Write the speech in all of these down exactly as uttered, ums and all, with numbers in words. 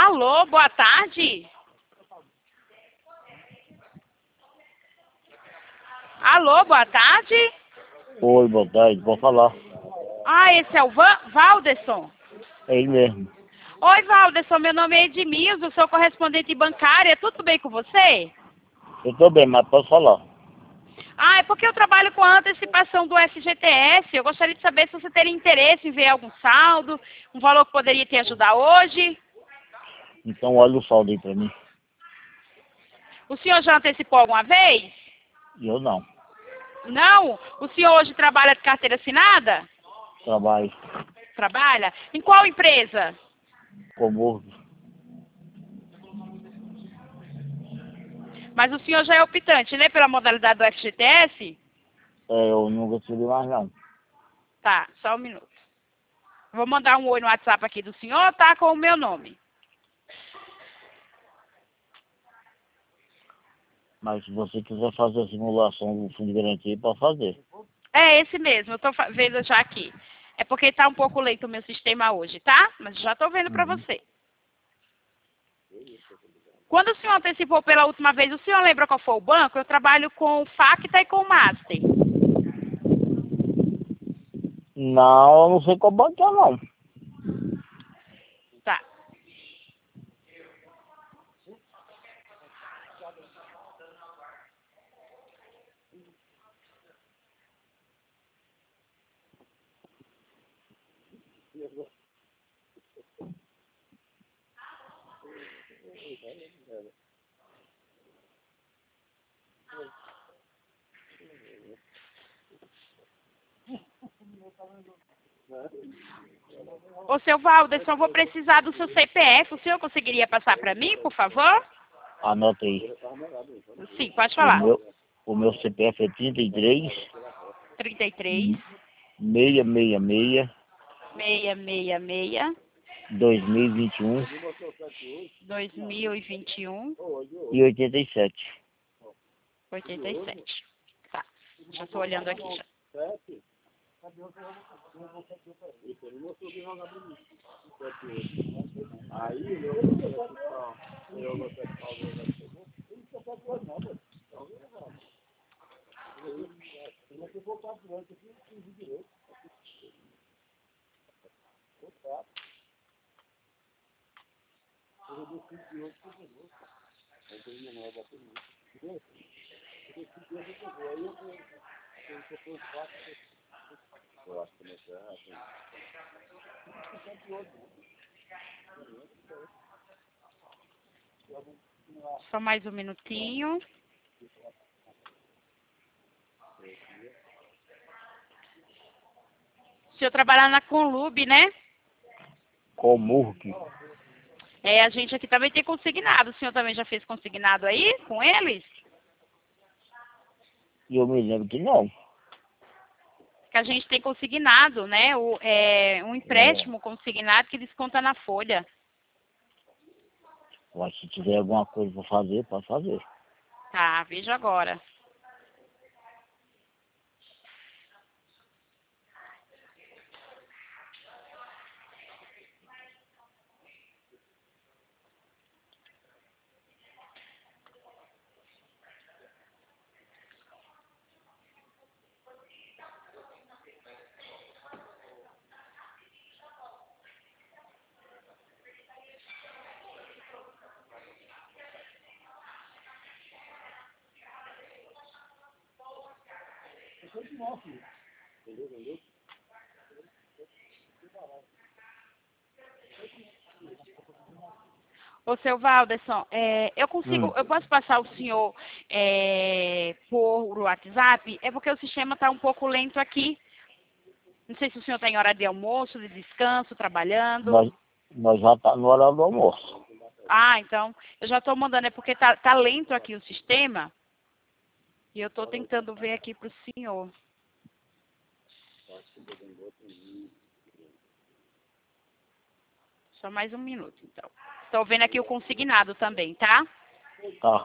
Alô, boa tarde. Alô, boa tarde. Oi, boa tarde, pode falar. Ah, esse é o Van Valderson. É ele mesmo. Oi, Valderson, meu nome é Edmilson, sou correspondente bancária. Tudo bem com você? Eu tô bem, mas posso falar. Ah, é porque eu trabalho com a antecipação do F G T S. Eu gostaria de saber se você teria interesse em ver algum saldo, um valor que poderia te ajudar hoje. Então olha o saldo aí pra mim. O senhor já antecipou alguma vez? E eu não. Não? O senhor hoje trabalha de carteira assinada? Trabalho Trabalha? Em qual empresa? como Mas o senhor já é optante, né, pela modalidade do F G T S? é, eu não gostei mais não. Tá, só um minuto. Vou mandar um oi no WhatsApp aqui do senhor, tá? Com o meu nome. Mas se você quiser fazer a simulação do fundo de garantia, pode fazer. É esse mesmo, eu tô fa- vendo já aqui. É porque tá um pouco lento o meu sistema hoje, tá? Mas já tô vendo pra Uhum. você. Quando o senhor antecipou pela última vez, o senhor lembra qual foi o banco? Eu trabalho com o Facta e com o Master. Não, eu não sei qual banco é não. Tá. Ô, seu Valderson, eu vou precisar do seu C P F. O senhor conseguiria passar pra mim, por favor? Anota aí. Sim, pode O falar. meu, o meu C P F é trinta e três, trinta e três, seiscentos e sessenta e seis, seiscentos e sessenta e seis, dois mil e vinte e um dois mil e vinte e um, e oitenta e sete. oitenta e sete. Tá, já tô olhando aqui já. Só mais um minutinho. O senhor trabalha na Conlube, né? Comurque. É, a gente aqui também tem consignado. O senhor também já fez consignado aí com eles? E eu me lembro que não. Que a gente tem consignado, né? O, é, um É, empréstimo consignado que desconta na folha. mas se tiver alguma coisa pra fazer, pode fazer. Tá, veja agora. Ô, seu Valderson, é, eu consigo, Hum. eu posso passar o senhor é, por WhatsApp? É porque o sistema está um pouco lento aqui. Não sei se o senhor está em hora de almoço, de descanso, trabalhando. Nós, nós já tá no horário do almoço. Ah, então, eu já estou mandando, é porque tá, tá lento aqui o sistema. E eu estou tentando ver aqui para o senhor. Só mais um minuto, então. Estou vendo aqui o consignado também, tá? Tá.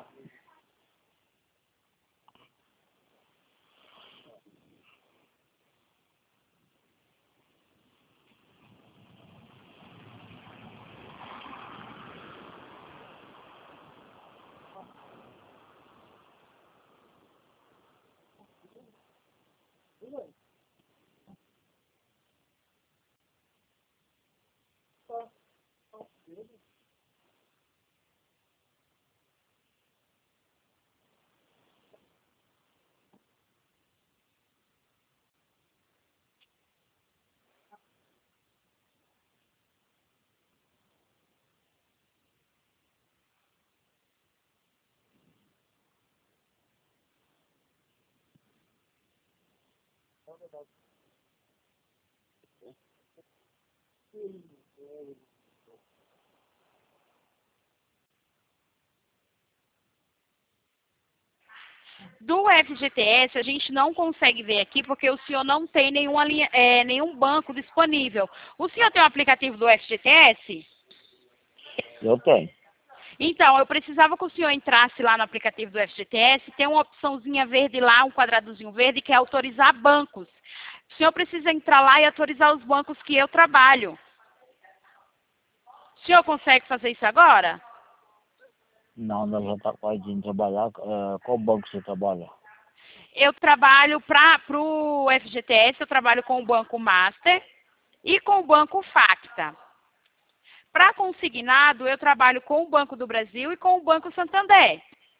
Do F G T S, a gente não consegue ver aqui porque o senhor não tem nenhuma linha, é, nenhum banco disponível. O senhor tem o aplicativo do F G T S? Eu tenho. Então, eu precisava que o senhor entrasse lá no aplicativo do F G T S, tem uma opçãozinha verde lá, um quadradozinho verde, que é autorizar bancos. O senhor precisa entrar lá e autorizar os bancos que eu trabalho. O senhor consegue fazer isso agora? Não, nós já está quase indo trabalhar. É, qual banco você trabalha? Eu trabalho para o F G T S, eu trabalho com o Banco Master e com o Banco Facta. Para consignado, eu trabalho com o Banco do Brasil e com o Banco Santander.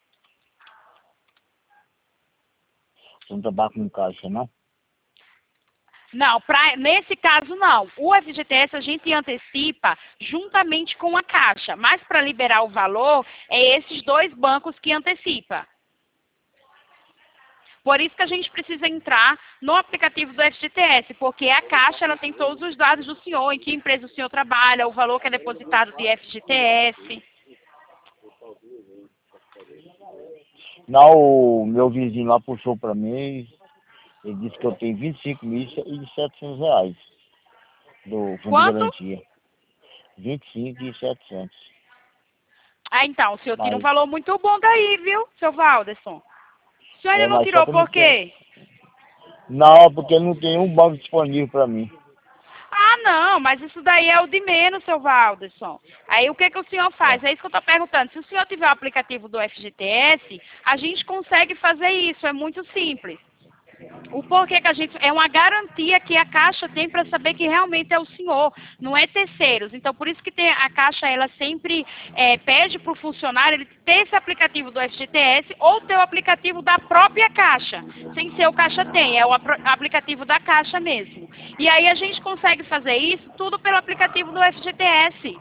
Você não trabalha com caixa, não? Não, pra, nesse caso não. O F G T S a gente antecipa juntamente com a Caixa, mas para liberar o valor, é esses dois bancos que antecipa. Por isso que a gente precisa entrar no aplicativo do F G T S, porque a Caixa ela tem todos os dados do senhor, em que empresa o senhor trabalha, o valor que é depositado de F G T S. Não, o meu vizinho lá puxou para mim, ele disse que eu tenho vinte e cinco mil e setecentos reais do fundo Quanto? de garantia. vinte e cinco mil e setecentos. Ah, então, o senhor tira um Mas, valor muito bom daí, viu, seu Valderson? O senhor ainda é, não mas só tirou que eu não por tenho. quê? Não, porque não tem um banco disponível para mim. Ah, não, mas isso daí é o de menos, seu Valderson. Aí o que, que o senhor faz? É isso que eu estou perguntando. Se o senhor tiver o aplicativo do F G T S, a gente consegue fazer isso, é muito simples. O porquê que a gente... É uma garantia que a Caixa tem para saber que realmente é o senhor, não é terceiros. Então, por isso que tem, a Caixa, ela sempre é, pede para o funcionário ele ter esse aplicativo do F G T S ou ter o aplicativo da própria Caixa. Sem ser o Caixa Tem, é o aplicativo da Caixa mesmo. E aí a gente consegue fazer isso tudo pelo aplicativo do F G T S.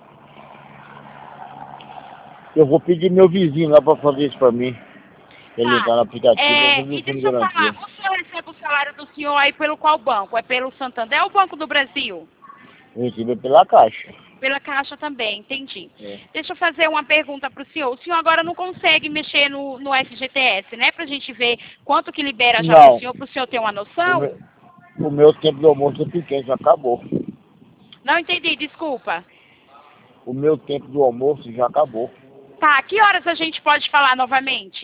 Eu vou pedir meu vizinho lá para fazer isso para mim. Ele Tá. entrar no aplicativo para É, fazer e o fundo de deixa eu garantia. falar, o senhor recebe o salário do senhor aí pelo qual banco? É pelo Santander ou Banco do Brasil? Eu recebi pela Caixa. Pela Caixa também, entendi. É. Deixa eu fazer uma pergunta para o senhor. O senhor agora não consegue mexer no, no F G T S, né? Para a gente ver quanto que libera já para o Não, senhor, para o senhor ter uma o noção? meu, o meu tempo do almoço é pequeno, já acabou. Não entendi, desculpa. O meu tempo do almoço já acabou. Tá, que horas a gente pode falar novamente?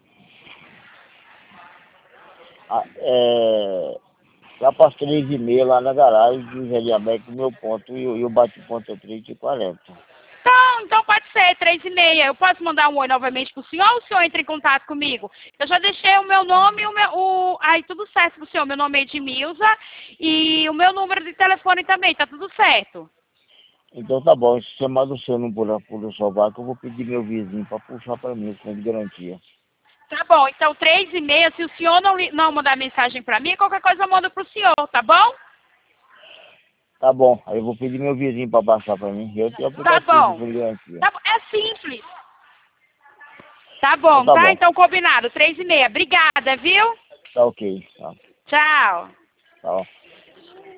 Ah, é, lá para as três e meia, lá na garagem do Jardim América, o meu ponto, e, o- e o bate-ponto é três e quarenta. Então, então pode ser, três e meia. Eu posso mandar um oi novamente pro senhor ou o senhor entra em contato comigo? Eu já deixei o meu nome e o meu... O... Aí, tudo certo pro senhor. Meu nome é Edmilza e o meu número de telefone também, tá tudo certo. Então tá bom, se você manda o seu número por o seu barco, eu vou pedir meu vizinho para puxar para mim, o fundo de garantia. Tá bom, então três e meia, se o senhor não, li- não mandar mensagem pra mim, qualquer coisa eu mando pro senhor, tá bom? Tá bom, aí eu vou pedir meu vizinho para passar para mim. Eu tenho Tá aplicativo do bom. fundo de garantia. Tá bom. É simples. Tá Então bom, tá tá? bom, Então combinado, três e meia. Obrigada, viu? tá ok. Tá, Tchau. tá.